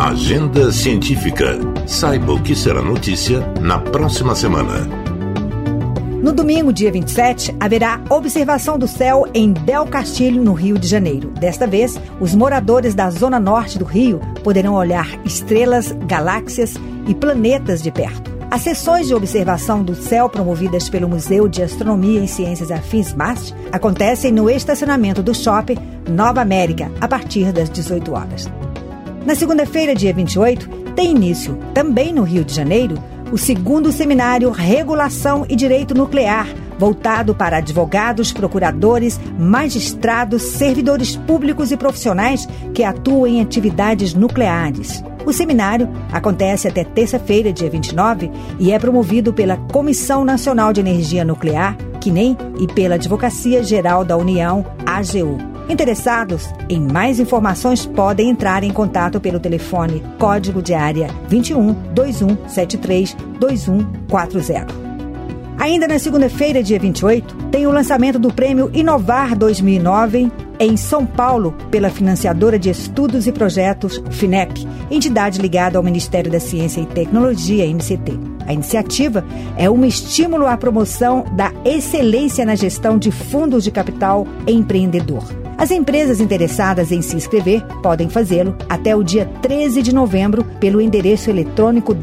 Agenda Científica. Saiba o que será notícia na próxima semana. No domingo, dia 27, haverá observação do céu em Del Castilho, no Rio de Janeiro. Desta vez, os moradores da zona norte do Rio poderão olhar estrelas, galáxias e planetas de perto. As sessões de observação do céu promovidas pelo Museu de Astronomia e Ciências Afins MAST acontecem no estacionamento do Shopping Nova América, a partir das 18 horas. Na segunda-feira, dia 28, tem início, também no Rio de Janeiro, o segundo seminário Regulação e Direito Nuclear, voltado para advogados, procuradores, magistrados, servidores públicos e profissionais que atuam em atividades nucleares. O seminário acontece até terça-feira, dia 29, e é promovido pela Comissão Nacional de Energia Nuclear, CNEM, e pela Advocacia Geral da União, AGU. Interessados em mais informações podem entrar em contato pelo telefone código de área 21 2173 2140. Ainda na segunda-feira, dia 28, tem o lançamento do Prêmio Inovar 2009 em São Paulo pela financiadora de estudos e projetos FINEP, entidade ligada ao Ministério da Ciência e Tecnologia, MCT. A iniciativa é um estímulo à promoção da excelência na gestão de fundos de capital empreendedor. As empresas interessadas em se inscrever podem fazê-lo até o dia 13 de novembro pelo endereço eletrônico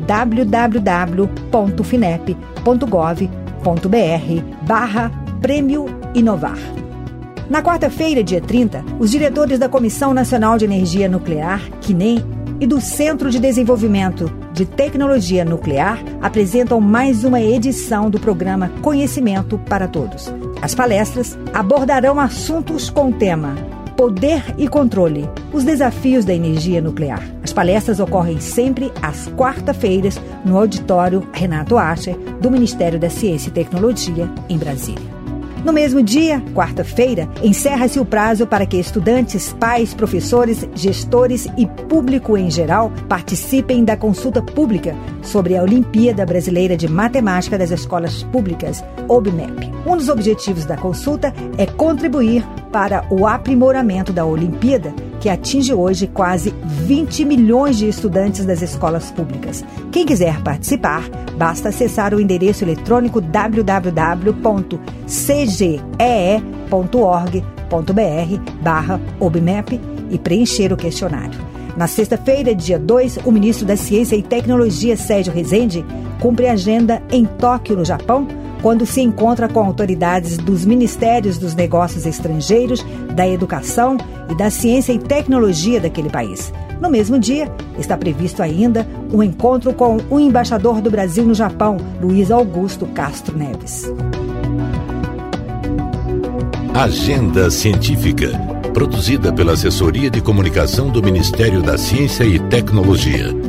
www.finep.gov.br/Prêmio Inovar. Na quarta-feira, dia 30, os diretores da Comissão Nacional de Energia Nuclear, CNEM, e do Centro de Desenvolvimento de Tecnologia Nuclear apresentam mais uma edição do programa Conhecimento para Todos. As palestras abordarão assuntos com o tema Poder e Controle, os desafios da energia nuclear. As palestras ocorrem sempre às quarta-feiras no auditório Renato Acher, do Ministério da Ciência e Tecnologia, em Brasília. No mesmo dia, quarta-feira, encerra-se o prazo para que estudantes, pais, professores, gestores e público em geral participem da consulta pública sobre a Olimpíada Brasileira de Matemática das Escolas Públicas, OBMEP. Um dos objetivos da consulta é contribuir para o aprimoramento da Olimpíada, que atinge hoje quase 20 milhões de estudantes das escolas públicas. Quem quiser participar, basta acessar o endereço eletrônico www.cge.org.br/OBMEP e preencher o questionário. Na sexta-feira, dia 2, o ministro da Ciência e Tecnologia, Sérgio Rezende, cumpre agenda em Tóquio, no Japão, quando se encontra com autoridades dos Ministérios dos Negócios Estrangeiros, da Educação e da Ciência e Tecnologia daquele país. No mesmo dia, está previsto ainda um encontro com o embaixador do Brasil no Japão, Luiz Augusto Castro Neves. Agenda Científica, produzida pela Assessoria de Comunicação do Ministério da Ciência e Tecnologia.